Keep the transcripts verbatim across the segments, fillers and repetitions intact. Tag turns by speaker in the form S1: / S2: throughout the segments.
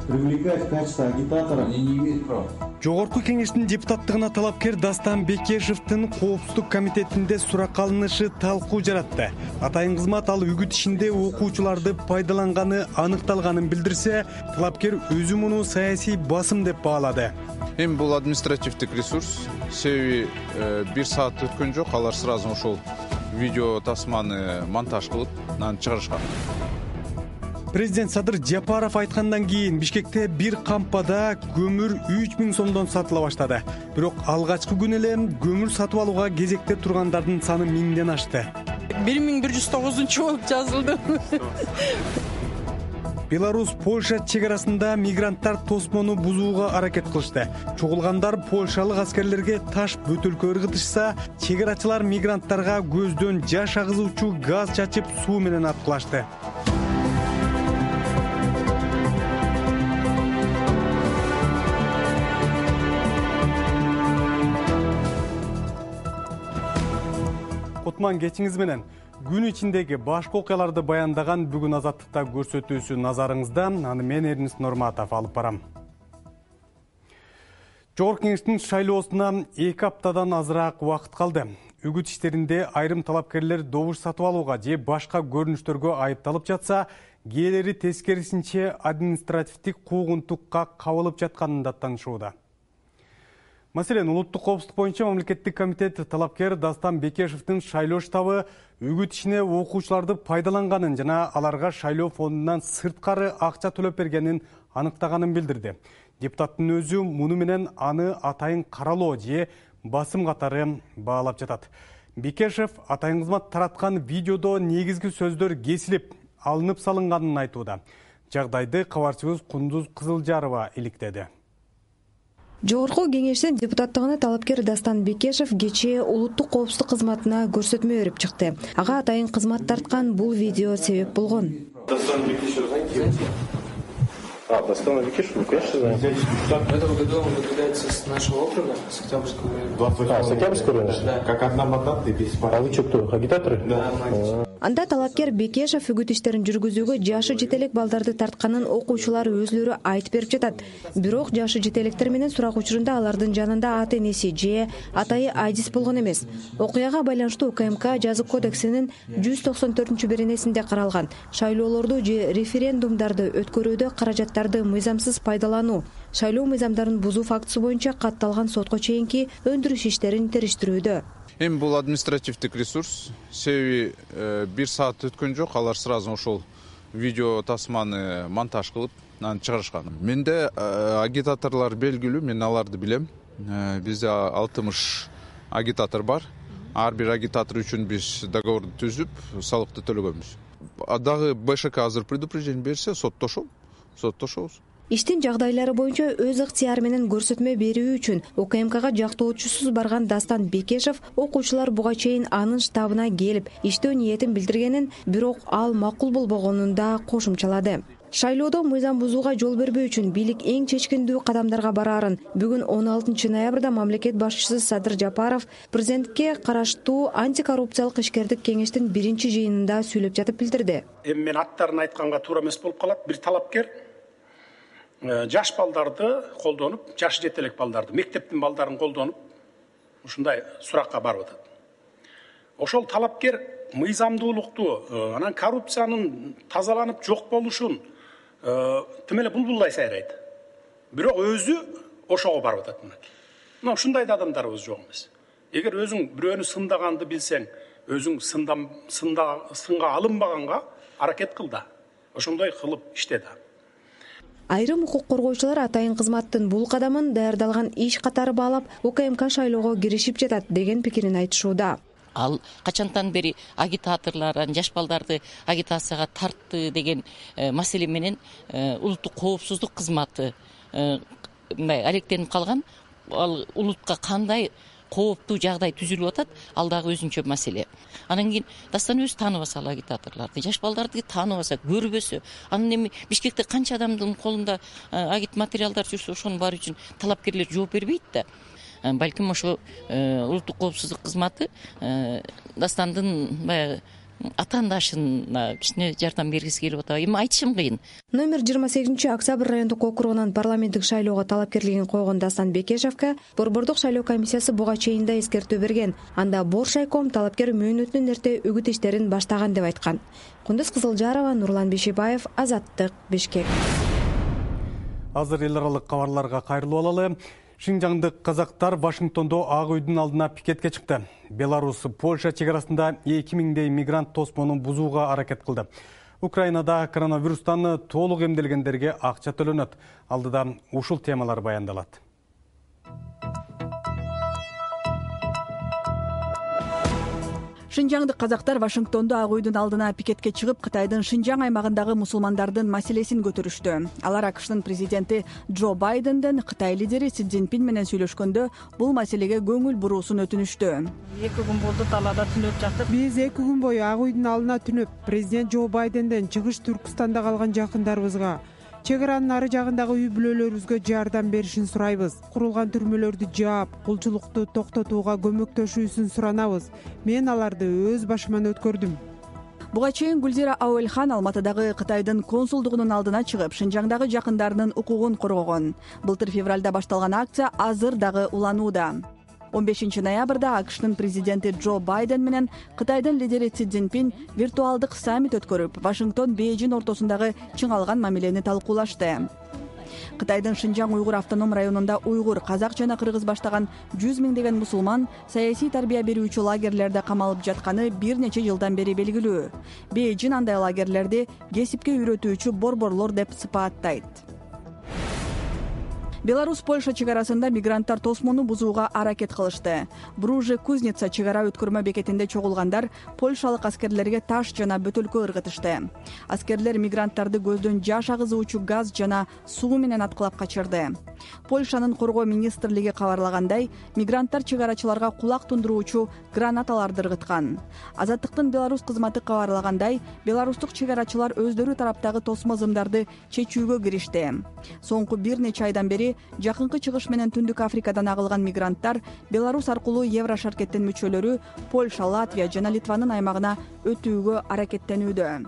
S1: привлекать в качестве агитатора они не имеют права.
S2: Жогорку кеңештин депутаттыгына талапкер Дастан Бекешевдин коопсуздук комитетинде сурак алынышы талкуу жаратты. Атайын кызмат ал үгүт ишинде окуучуларды пайдаланганы аныкталганын билдирсе, талапкер өзү муну саясий басым деп баалады.
S3: Эми бул административдик ресурс, себеби бир саат өткөн жок, алар сразу ошол видео тасманы монтаж кылып, анан чыгарышкан.
S2: Президент Садыр Жапаров айткандан кийин Бишкекте бир кампада көмүр үч миң сомдон сатыла баштады. Бирок алгачкы күнү эле көмүр сатып алууга кезекте тургандардын саны миңден ашты.
S4: бир миң бир жүз тогузунчу болуп жазылды.
S2: Беларусь Польша чек арасында мигранттар тосмону бузууга аракет кылышты. Чогулгандар польшалык аскерлерге таш бөтөлкө ыргытышса, чек-арачылар мигранттарга көздөн жаш агызуучу газ чачып суу менен аткылашты. Кутман кечиңиз менен күн ичиндеги башкы окуяларды баяндаган бүгүн Азаттыкта көрсөтүүсү назарыңызда. Аны мен Эрнис Норматов алып барам. Жогорку кеңештин шайлоосуна эки аптадан азыраак убакыт калды. Үгүт иштеринде айрым талапкерлер добуш сатып алууга же башка көрүнүштөргө айыпталып жатса, кээделери тескерисинче административдик куугунтукка кабылып жатканын даттанышууда. Маселен, улуттук коопсуздук боюнча мамлекеттик комитет талапкер Дастан Бекешевдин шайлоо штабы үгүт ишине окуучуларды пайдаланганын жана аларга шайлоо фондунан сырткары акча төлөп бергенин аныктаганын билдирди. Депутаттын өзү муну менен аны атайын каралоо же басым катары баалап жатат. Бекешев атайын кызмат тараткан видеодо негизги сөздөр кесилип, алынып салынганын айтууда. Жагдайды кабарчыбыз Кундуз Кызылжарова иликтеди.
S5: Жогорку кеңештин депутаттыгына талапкер Дастан Бекешев кечээ улуттук коопсуздук кызматына көрсөтмө берип чыкты. Ага атайын кызмат тарткан бул видео себеп болгон.
S6: Дастан Бекешев, знаете? А, Дастан Бекешев, ну, конечно, знаете.
S7: В этом году он выдвигается с нашего округа, с Октябрьского района.
S6: А, с Октябрьского района?
S7: Да.
S6: Как одномандатный без пара. А вы что, кто, агитаторы?
S7: Да.
S5: Анда талапкер Бекешев үгүт иштерин жүргүзүүгө жашы жетелек балдарды тартканын окуучулар өзлөрү айтып берип жатат. Бирок жашы жетелектер менен сурак учурунда алардын жанында ата энеси же атайы айдис болгон эмес. Окуяга байланыштуу УКМК жазык кодексинин жүз токсон төртүнчү беренесинде каралган шайлоолорду же референдумдарды өткөрүүдө каражаттарды мыйзамсыз пайдалануу, шайлоо мыйзамдарын бузуу фактысы боюнча катталган сотко чейинки өндүрүш иштерин териштирүүдө.
S3: Эми бул административдик ресурс, себеби бир саат өткөн жок, алар сразу ошол видео тасманы монтаж кылып, анан чыгарышкан. Менде агитаторлор белгилүү, мен аларды билем. Бизде алтымыш агитатор бар. Ар бир агитатор үчүн биз договорду түзүп, салыкты төлөгөнбүз. Дагы БШК азыр предупреждение берсе, соттошобуз. Соттошобуз.
S5: Иштин жагдайлары боюнча өз ыктыяры менен көрсөтмө берүү үчүн УКМКга жактоочусуз барган Дастан Бекешев окуучулар буга чейин анын штабына келип, иштөө ниетин билдиргенин, бирок ал макул болбогонун да кошумчалады. Шайлоодо мыйзам бузууга жол бербөө үчүн бийлик эң чечкиндүү кадамдарга бараарын бүгүн он алтынчы ноябрда мамлекет башчысы Садыр Жапаров президентке караштуу антикоррупциялык ишкердик кеңештин биринчи жыйынында сүйлөп жатып билдирди.
S8: Эми мен аттарын айтканга туура эмес болуп калат. Бир талапкер жаш балдарды колдонуп, жаш жетелек балдарды, мектептин балдарын колдонуп, ушундай суракка барып атат. Ошол талапкер мыйзамдуулукту, анан коррупциянын тазаланып жок болушун тим эле булбулдай сайрайт. Бирок өзү ошого барып атат мына. Мына ушундай да адамдарыбыз жок эмес. Эгер өзүң бирөөнү сындаганды билсең, өзүң сындам сында сынга алынбаганга аракет кыл да. Ошондой кылып иште да.
S5: Айрым укук коргоочулар атайын кызматтын бул кадамын даярдалган иш катары баалап, УКМК шайлоого киришип жатат деген пикирин айтышууда.
S9: Ал качантан бери агитаторлор, жаш балдарды агитацияга тартты деген маселе менен улуттук коопсуздук кызматы алектенип калган. Ал улутка кандай кооптуу жагдай түзүлүп атат, ал дагы өзүнчө маселе. Анан кийин Дастан өзү тааныбаса ал агитаторлорду, жаш балдарды тааныбаса, көрбөсө, анан эми Бишкекте канча адамдын колунда агит материалдар жүрсө, ошонун баары үчүн талапкерлер жооп бербейт да. Балким ошо улуттук коопсуздук кызматы Дастандын баягы атаандашына кичине жардам бергиси келип атат. Эми айтышым кыйын.
S5: Номер жыйырма сегизинчи Октябрь райондук округунан парламенттик шайлоого талапкерлигин койгон Дастан Бекешевке Борбордук шайлоо комиссиясы буга чейин да эскертүү берген. Анда Бош райком талапкер мөөнөтүнөн эрте үгүт иштерин баштаган деп айткан. Кундуз Кызылжарова, Нурлан Бишибаев, Азаттык, Бишкек.
S2: Азыр эл аралык кабарларга кайрылып алалы. Шинжаңдык казактар Вашингтондо Ак үйдүн алдына пикетке чыкты. Беларусь, Польша чек арасында эки миңдей мигрант тосмонун бузууга аракет кылды. Украинада коронавирустан толук эмделгендерге акча төлөнөт. Алдыда ушул темалар баяндалат.
S10: Шинжаңдык казактар Вашингтондо Ак үйдүн алдына пикетке чыгып, Кытайдын Шинжаң аймагындагы мусулмандардын маселесин көтөрүштү. Алар АКШтын президенти Джо Байденден Кытай лидери Си Цзиньпин менен сүйлөшкөндө бул маселеге көңүл буруусун өтүнүштү.
S11: эки күн болду талаада түнөп жаттык. Биз эки күн бою Ак үйдүн алдына түнөп, президент Джо Байденден чыгыш Түркстанда калган жакындарыбызга, чек аранын ары жагындагы үй бүлөлөрүбүзгө жардам беришин сурайбыз. Курулган түрмөлөрдү жаап, кулчулукту токтотууга көмөктөшүүсүн суранабыз. Мен аларды өз башыман өткөрдүм.
S10: Буга чейин Гүлзира Ауэлхан Алматыдагы Кытайдын консулдугунун алдына чыгып, Шинжаңдагы жакындарынын укугун коргогон. Былтыр февралда башталган акция азыр дагы уланууда. он бешинчи ноябрда АКШтын президенти Джо Байден менен Кытайдын лидери Си Цзиньпин виртуалдык саммит өткөрүп, Вашингтон Бейжин ортосундагы чыңалган мамилени талкуулашты. Кытайдын Шинжаң уйгур автоном районунда уйгур, казак жана кыргыз баштаган жүз миңдеген мусулман саясий тарбия берүүчү лагерлерде камалып жатканы бир нече жылдан бери белгилүү. Бейжин андай лагерлерди кесипке үйрөтүүчү борборлор деп сыпааттайт. Беларусь-Польша чек арасында мигранттар тосмону бузууга аракет кылышты. Бруже-Кузница чек ара өткөрмө бекетинде чогулгандар польшалык аскерлерге таш жана бөтөлкө ыргытышты. Аскерлер мигранттарды көздөн жаш агызуучу газ жана суу менен аткылап качырды. Польшанын коргоо министрлиги кабарлагандай, мигранттар чек арачыларга кулак тундуруучу гранаталарды ыргыткан. Азаттыктын Беларусь кызматы кабарлагандай, беларустук чек арачылар өздөрү тараптагы тосмо зымдарды чечүүгө киришти. Соңку бир нече айдан бери жакынкы чыгыш менен Түндүк Африкадан агылган мигранттар Беларусь аркылуу Еврошаркеттин мүчөлөрү Польша, Латвия жана Литванын аймагына өтүүгө аракеттенүүдө.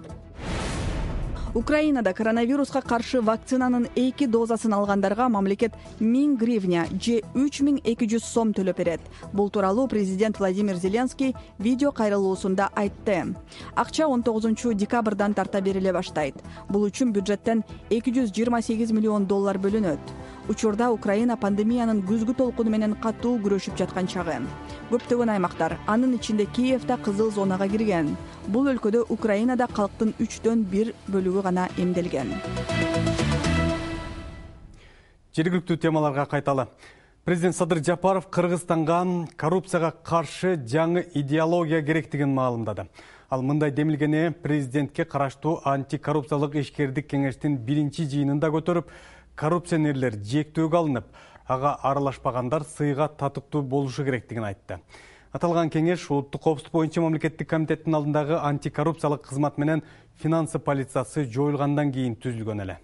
S10: Украинада коронавируска каршы вакцинанын эки дозасын алгандарга мамлекет миң гривня же үч миң эки жүз сом төлөп берет. Бул тууралуу президент Владимир Зеленский видео кайрылуусунда айтты. Акча он тогузунчу декабрдан тарта бериле баштайт. Бул үчүн бюджеттен эки жүз жыйырма сегиз миллион доллар бөлүнөт. Учурда Украина пандемиянын күзгү толкуну менен катуу күрөшүп жаткан чагы. Көптөгөн аймактар, анын ичинде Киевда кызыл зонага кирген. Бул өлкөдө Украинада калктын үчтөн бир бөлүгү гана эмделген.
S2: Жергиликтүү темаларга кайталы. Президент Садыр Жапаров Кыргызстанга коррупцияга каршы жаңы идеология керектигин маалымдады. Ал мындай демилгени президентке караштуу антикоррупциялык ишкердик кеңештин биринчи жыйынында көтөрүп, коррупционерлер жектөөгө алынып, ага аралашпагандар сыйга татыктуу болушу керектигин айтты. Аталган кеңеш улуттук коопсуздук боюнча мамлекеттик комитеттин алдындагы антикоррупциялык кызмат менен финансы полициясы жоюлгандан кийин түзүлгөн эле.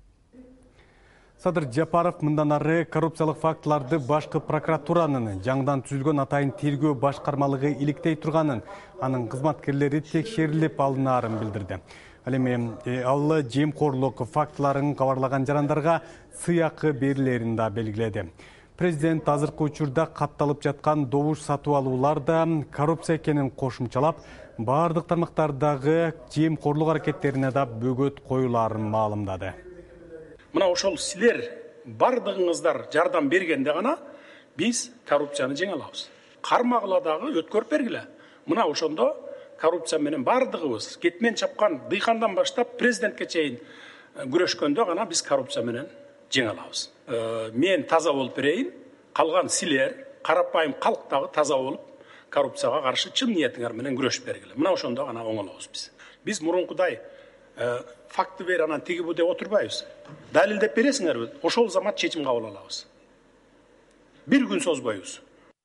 S2: Садыр Жапаров мындан ары коррупциялык фактыларды башкы прокуратуранын жаңыдан түзүлгөн атайын тергөө башкармалыгы иликтей турганын, анын кызматкерлери текшерилип алынаарын билдирди. Ал эми ал жемкорлук фактыларын кабарлаган жарандарга сыйакы берилерин да белгиледи. Президент азыркы учурда катталып жаткан добуш сатып алуулар да коррупция экенин кошумчалап, бардык тармактардагы жемкорлук аракеттерине да бөгөт коюларын маалымдады.
S8: Мына ошол силер бардыгыңыздар жардам бергенде гана биз коррупцияны жеңе алабыз. Кармагыла дагы өткөрүп бергиле. Мына ошондо коррупция менен бардыгыбыз кетмен чапкан дыйкандан баштап президентке чейин күрөшкөндө гана биз коррупция менен жеңе алабыз. Мен таза болуп берейин, калган силер карапайым калк дагы таза болуп коррупцияга каршы чын ниетиңер менен күрөшүп бергиле. Мына ошондо гана оңолобуз биз. Биз мурункудай факты бер анан тиги бу деп отурбайбыз. Далилдеп бересиңерби? Ошол замат чечим кабыл алабыз. Бир күн созбойбуз.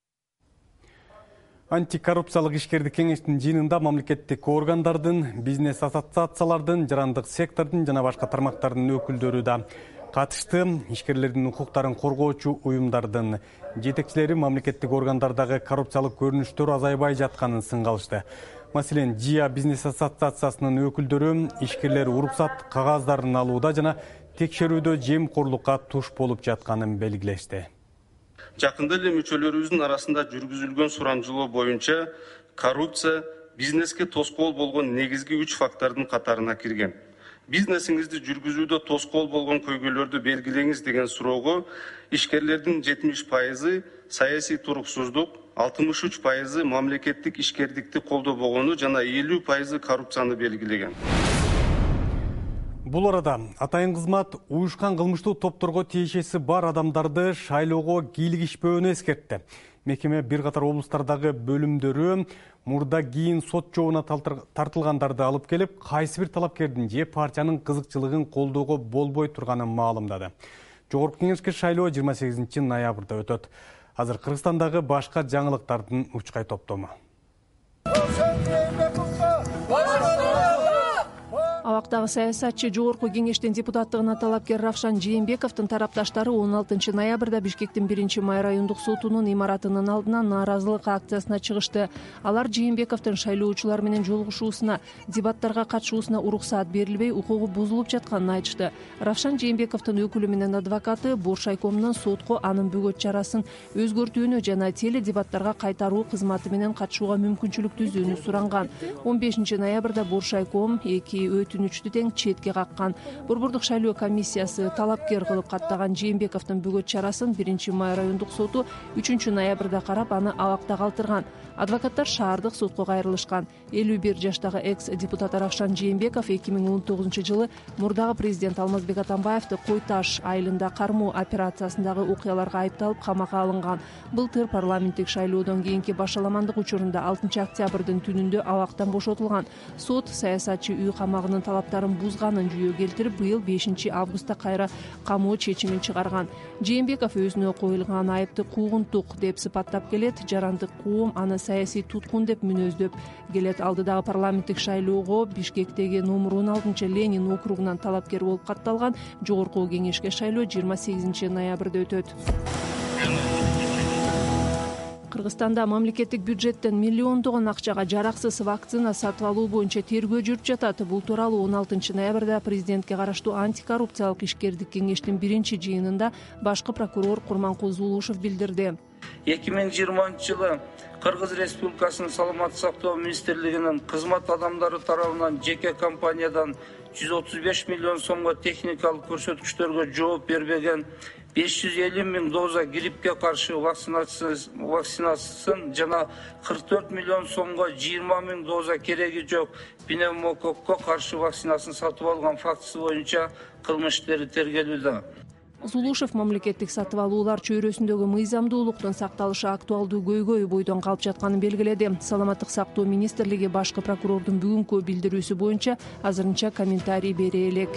S2: Антикоррупциялык ишкердик кеңештин жыйынында мамлекеттик органдардын, бизнес ассоциациялардын, жарандык сектордун жана башка тармактардын өкүлдөрү да катышты. Ишкерлердин укуктарын коргоочу уюмдардын жетекчилери мамлекеттик органдардагы коррупциялык көрүнүштөр азайбай жатканын сынга алышты. Маселен, ЖИА бизнес ассоциациясынын өкүлдөрү ишкерлер уруксат кагаздарын алууда жана текшерүүдө жемкорлукка туш болуп жатканын белгилешти.
S6: Жакында эле мүчөлөрүбүздүн арасында жүргүзүлгөн сурамжылоо боюнча коррупция бизнеске тоскоол болгон негизги үч фактордун катарына кирген. Бизнесиңизди жүргүзүүдө тоскоол болгон көйгөйлөрдү белгилеңиз деген суроого ишкерлердин жетимиш пайызы саясий туруксуздук, алтымыш үч пайызы мамлекеттик ишкердикти колдобогону жана элүү пайызы коррупцияны белгилеген.
S2: Бул арада атайын кызмат уюшкан кылмыштуу топторго тиешеси бар адамдарды шайлоого кийлигишпөөнү эскертти. Мекеме бир катар облустардагы бөлүмдөрү мурда кийин сот жообуна тартылгандарды алып келип, кайсы бир талапкердин же партиянын кызыкчылыгын колдоого болбой турганын маалымдады. Жогорку кеңешке шайлоо жыйырма сегизинчи ноябрда өтөт. Азыр Кыргызстандагы башка жаңылыктардын учкай топтому.
S12: Абактагы саясатчы жогорку кеңештин депутаттыгына талапкер Равшан Жээнбековдун тарапташтары он алтынчы ноябрда Бишкектин биринчи май райондук сотунун имаратынын алдына нааразылык акциясына чыгышты. Алар Жээнбековдун шайлоочулар менен жолугушуусуна, дебаттарга катышуусуна уруксаат берилбей, укугу бузулуп жатканын айтышты. Равшан Жээнбековдун өкүлү менен адвокаты Боршайкомдун сотко анын бөгөт чарасын өзгөртүүнү жана теле дебаттарга кайтаруу кызматы менен катышууга мүмкүнчүлүк түзүүнү суранган. он бешинчи ноябрда Боршайком эки өтүнүчтү тең четке каккан. Борбордук шайлоо комиссиясы талапкер кылып каттаган Жээнбековдун бөгөт чарасын биринчи май райондук соту үчүнчү ноябрда карап, аны абакта калтырган. Адвокаттар шаардык сотко кайрылышкан. элүү бир жаштагы экс-депутат Равшан Жээнбеков эки миң он тогузунчу жылы мурдагы президент Алмазбек Атамбаевди Кой Таш айылында кармоо операциясындагы окуяларга айыпталып камакка алынган. Былтыр парламенттик шайлоодон кийинки башаламандык учурунда алтынчы октябрдын түнүндө абактан бошотулган. Сот саясатчы үй камагынын талаптарын бузганын жүйө келтирип, быйыл бешинчи августта кайра камоо чечимин чыгарган. Жээнбеков өзүнө коюлган айыпты куугунтук деп сыпаттап келет. Жарандык коом аны саясий туткун деп мүнөздөп келет. Алдыдагы парламенттик шайлоого Бишкектеги номер он алтынчы Ленин округунан талапкер болуп катталган. Жогорку кеңешке шайлоо жыйырма сегизинчи ноябрда өтөт. Кыргызстанда мамлекеттик бюджеттен миллиондогон акчага жараксыз вакцина сатып алуу боюнча тергөө жүрүп жатат. Бул тууралуу он алтынчы ноябрда президентке караштуу антикоррупциялык ишкердик кеңештин биринчи жыйынында башкы прокурор Курманкул Зулушев билдирди.
S13: эки миң жыйырманчы жылы Кыргыз Республикасынын Саламаттык сактоо министрлигинин кызмат адамдары тарабынан жеке компаниядан жүз отуз беш миллион сомго техникалык көрсөткүчтөргө жооп бербеген беш жүз элүү миң доза гриппке каршы вакцинациясын жана кырк төрт миллион сомго жыйырма миң доза кереги жок пневмококко каршы вакцинасын сатып алган фактысы боюнча кылмыш иштери тергелүүдө.
S12: Зулушев мамлекеттик сатып алуулар чөйрөсүндөгү мыйзамдуулуктун сакталышы актуалдуу көйгөй бойдон калып жатканын белгиледи. Саламаттык сактоо министрлиги башкы прокурордун бүгүнкү билдирүүсү боюнча азырынча комментарий бере элек.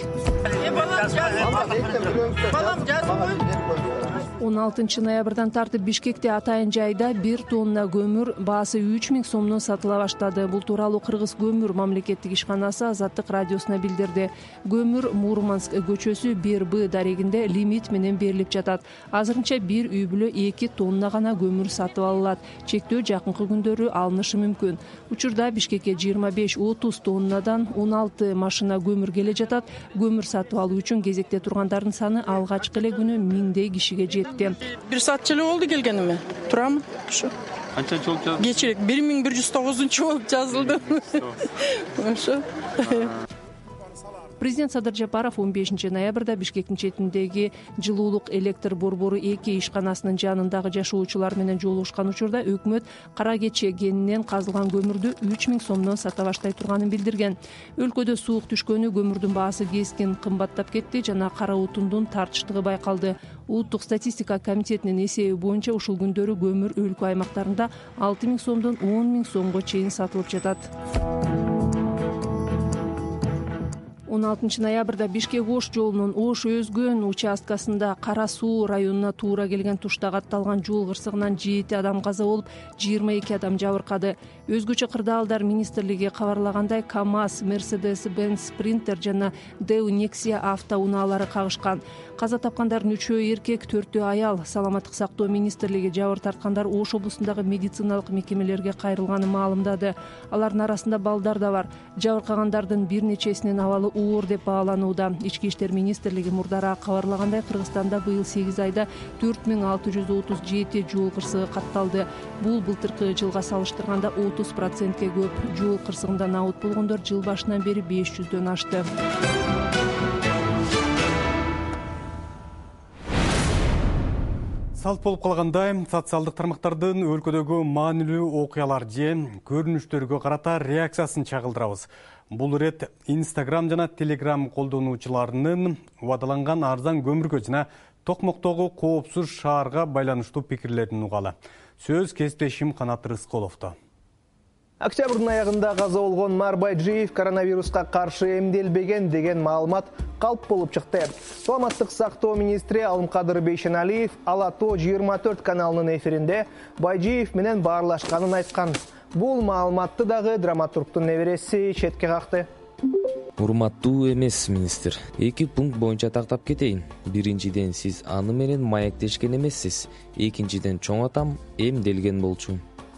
S12: он алтынчы ноябрдан тартып Бишкекте атайын жайда бир тонна көмүр баасы үч миң сомдон сатыла баштады. Бул тууралуу Кыргыз көмүр мамлекеттик ишканасы Азаттык радиосуна билдирди. Көмүр Мурманск көчөсү бир Б дарегинде лимит менен берилип жатат. Азырынча бир үй бүлө эки тонна гана көмүр сатып алынат. Чектөө жакынкы күндөрү алынышы мүмкүн. Учурда Бишкекке жыйырма беш отуз тоннадан он алты машина көмүр келе жатат. Көмүр сатып алуу үчүн кезекте тургандардын саны алгачкы эле күнү миңдей кишиге жетти.
S4: Бир саатчы эле болду келгениме. Турам.
S6: Канча жол жаздыңыз?
S4: Кечирээк бир миң бир жүз тогузунчу болуп жазылды. Ошо.
S12: Президент Садыр Жапаров он бешинчи ноябрда Бишкектин четиндеги жылуулук электр борбору эки ишканасынын жанындагы жашоочулар менен жолугушкан учурда өкмөт кара кече кенинен казылган көмүрдү үч миң сомдон сата баштай турганын билдирген. Өлкөдө суук түшкөнү көмүрдүн баасы кескин кымбаттап кетти жана кара отундун тартыштыгы байкалды. Улуттук статистика комитетинин эсеби боюнча ушул күндөрү көмүр өлкө аймактарында алты миң сомдон он миң сомго чейин сатылып жатат. он алтынчы ноябрда Бишкек-Ош жолунун Ош өзгөн участкасында Кара Суу районуна туура келген туштагы атталган жол кырсыгынан жети адам каза болуп, жыйырма эки адам жабыркады. Өзгөчө кырдаалдар министрлиги кабарлагандай, КАМАЗ, Mercedes-Benz Sprinter жана Deo Nexia автоунаалары кагышкан. каза тапкандардын үчөө эркек, төртөө аял. Саламаттык сактоо министрлиги жабыр тарткандар Ош облусундагы медициналык мекемелерге кайрылганын маалымдады. Алардын арасында балдар да бар. Жабыркагандардын бир нечесинин абалы оор деп бааланууда. Ички иштер министрлиги мурдара кабарлагандай Кыргызстанда быйыл сегиз айда төрт миң алты жүз отуз жети жол кырсыгы катталды. Бул былтыркы жылга салыштырганда отуз процентке көп. Жол кырсыгында набут болгондор жыл башынан бери беш жүздөн ашты.
S2: Салт болуп калгандай, социалдык тармактардын өлкөдөгү маанилүү окуялар же көрүнүштөргө карата реакциясын чагылдырабыз. Бул ирет Instagram жана Telegram колдонуучуларынын убадаланган арзан көмүргө жана токмоктогу коопсуз шаарга байланыштуу пикирлерин угалы. Сөз кесиптешим Канат Рысколовдо.
S14: Октябрдын аягында каза болгон Марбайджиев коронавируска каршы эмделбеген деген маалымат калп болуп чыкты. Саламаттык сактоо министри Алымкадыр Бейшеналиев Ала тоо жыйырма төрт каналынын эфиринде Байжиев менен баарлашканын айткан. Бул маалыматты дагы драматургтун небереси четке какты.
S15: Урматтуу эмес министр. Эки пункт боюнча тактап кетейин. Биринчиден, сиз аны менен маектешкен эмессиз. Экинчиден, чоң атам эмделген болчу.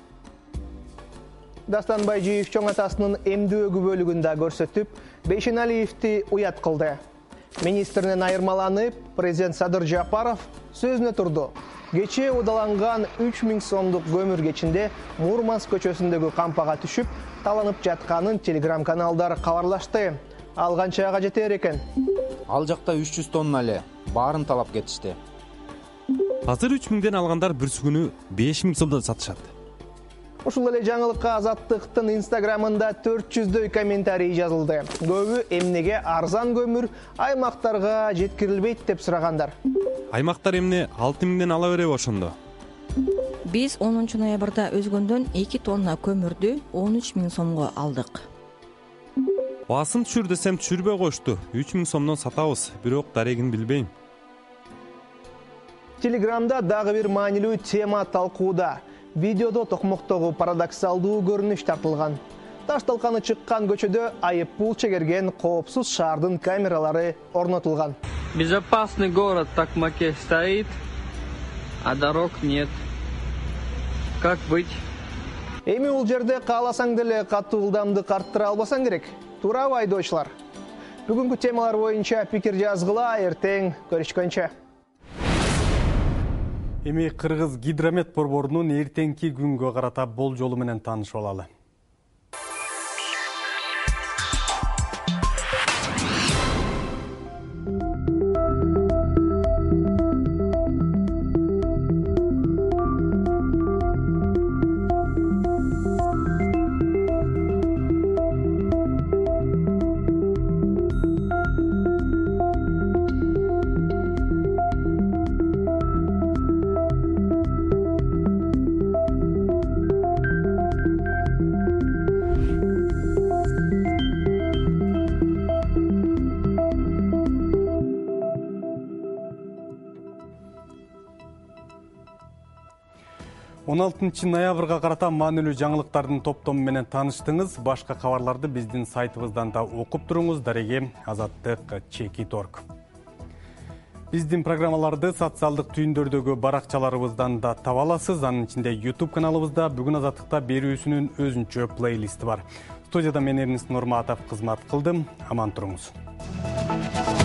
S14: Дастан Байжиев чоң атасынын эмдөөгү бөлүгүндө көрсөтүп, Бейшеналиевди уят кылды. Министринен айырмаланып, президент Садыр Жапаров сөзүнө турду. Кечээ удаланган үч миң сомдук көмүр кечинде Мурманск көчөсүндөгү кампага түшүп, таланып жатканын телеграм каналдары кабарлашты. Ал канчага жетер экен?
S16: Ал жакта үч жүз тонна эле, баарын талап кетишти.
S17: Азыр үч миңден алгандар бүрсүгүнү беш миң сомдон сатышат.
S14: Ушул эле жаңылыкка Азаттыктын инстаграмында төрт жүздөй комментарий жазылды. Көбү эмнеге арзан көмүр аймактарга жеткирилбейт деп сурагандар.
S17: Аймактар эмне алты миңден ала береби ошондо?
S18: Биз онунчу ноябрда өзгөндөн эки тонна көмүрдү он үч миң сомго алдык.
S17: Баасын түшүр десем түшүрбөй коюшту. үч миң сомдон сатабыз, бирок дарегин билбейм.
S14: Телеграмда дагы бир маанилүү тема талкууда. Видеодо токмоктогу парадоксалдуу көрүнүш тартылган. Таш талканы чыккан көчөдө айып пул чегерген коопсуз шаардын камералары орнотулган.
S19: Безопасный город в Токмаке стоит, а дорог нет. Как быть?
S14: Эми бул жерде кааласаң деле катуу ылдамдык арттыра албасаң керек. Туурабы айдоочулар? Бүгүнкү темалар боюнча пикир жазгыла, эртең көрүшкөнчө.
S2: Эми Кыргыз гидромет борборунун эртеңки күнгө карата болжолу менен таанышып алалы. он алтынчы ноябрга карата маанилүү жаңылыктардын топтому менен тааныштыңыз. Башка кабарларды биздин сайтыбыздан да окуп туруңуз. Дареге Азаттык чекит орг. Биздин программаларды социалдык түйүндөрдөгү баракчаларыбыздан да таба аласыз. Анын ичинде YouTube каналыбызда бүгүн Азаттыкта берүүсүнүн өзүнчө плейлисти бар. Студияда мен Эрнест Нурматов кызмат кылдым. Аман туруңуз.